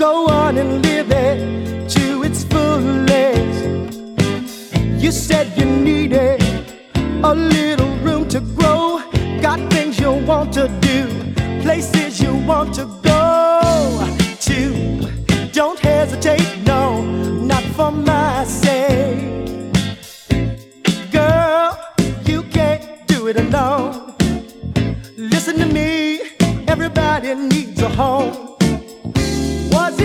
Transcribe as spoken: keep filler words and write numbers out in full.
go on and live it to its fullest. You said you needed a little room to grow, got things you want to do, places you want to go.